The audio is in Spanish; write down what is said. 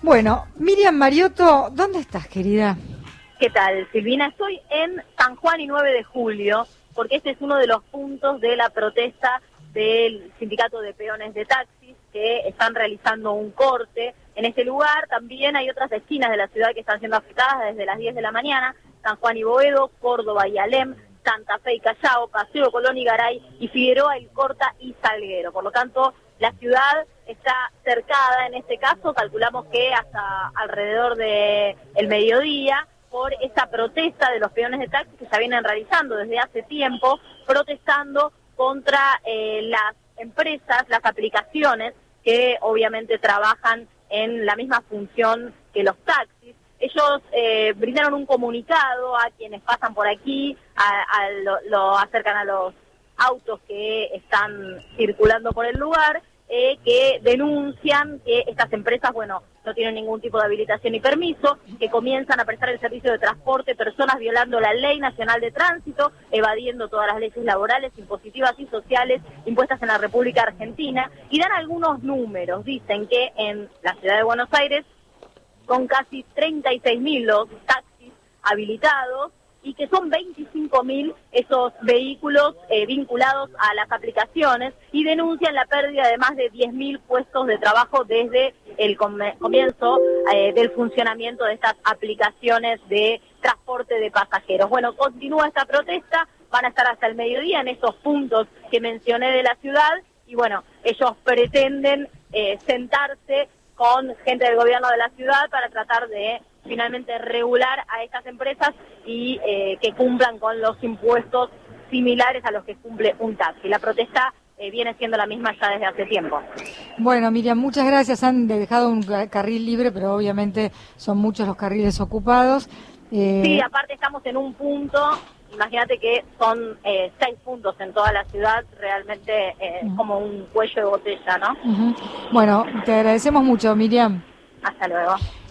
Bueno, Miriam Mariotto, ¿dónde estás, querida? ¿Qué tal, Silvina? Estoy en San Juan y 9 de julio, porque este es uno de los puntos de la protesta del Sindicato de Peones de Taxis, que están realizando un corte. En este lugar también hay otras esquinas de la ciudad que están siendo afectadas desde las 10 de la mañana, San Juan y Boedo, Córdoba y Alem, Santa Fe y Callao, Paseo Colón y Garay, y Figueroa, El Corta y Salguero. Por lo tanto, la ciudad está cercada en este caso, calculamos que hasta alrededor de el mediodía, por esta protesta de los peones de taxi que ya vienen realizando desde hace tiempo, protestando contra las empresas, las aplicaciones que obviamente trabajan en la misma función que los taxis. Ellos brindaron un comunicado a quienes pasan por aquí, lo acercan a los autos que están circulando por el lugar, que denuncian que estas empresas, bueno, no tienen ningún tipo de habilitación ni permiso, que comienzan a prestar el servicio de transporte de personas violando la Ley Nacional de Tránsito, evadiendo todas las leyes laborales, impositivas y sociales impuestas en la República Argentina, y dan algunos números. Dicen que en la ciudad de Buenos Aires son casi 36.000 los taxis habilitados, y que son 25.000 esos vehículos vinculados a las aplicaciones, y denuncian la pérdida de más de 10.000 puestos de trabajo desde el comienzo del funcionamiento de estas aplicaciones de transporte de pasajeros. Bueno, continúa esta protesta, van a estar hasta el mediodía en estos puntos que mencioné de la ciudad, y bueno, ellos pretenden sentarse con gente del gobierno de la ciudad para tratar de finalmente regular a estas empresas y que cumplan con los impuestos similares a los que cumple un taxi. La protesta viene siendo la misma ya desde hace tiempo. Bueno, Miriam, muchas gracias. Han dejado un carril libre, pero obviamente son muchos los carriles ocupados. Sí, aparte estamos en un punto, imagínate que son 6 puntos en toda la ciudad, realmente como un cuello de botella, ¿no? Bueno, te agradecemos mucho, Miriam. Hasta luego.